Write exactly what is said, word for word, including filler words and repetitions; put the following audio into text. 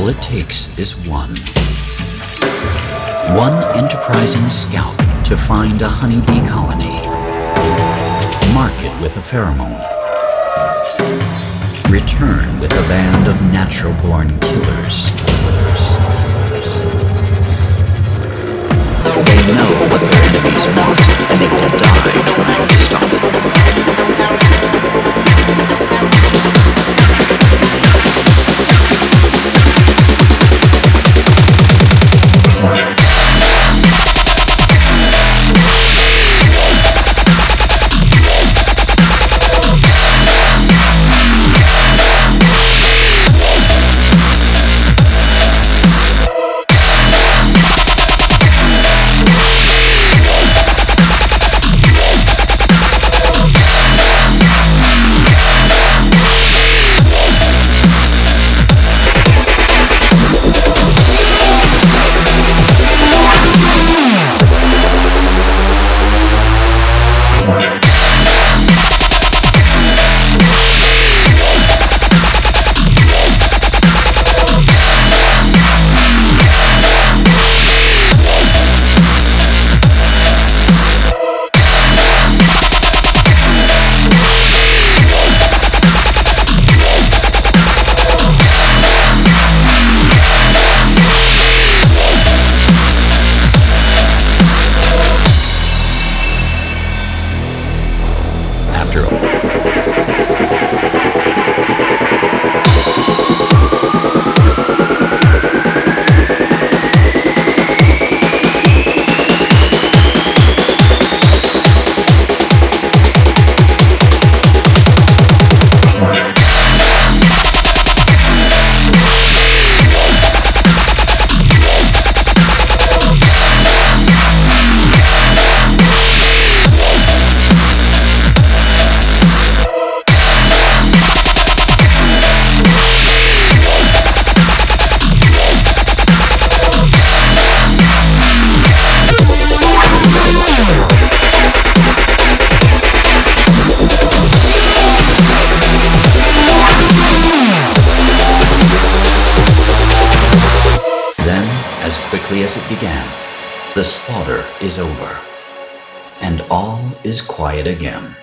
All it takes is one. One enterprising scout to find a honeybee colony. Mark it with a pheromone. Return with a band of natural-born killers. They know what their enemies want, and they will die trying to stop it. As it began, the slaughter is over, and all is quiet again.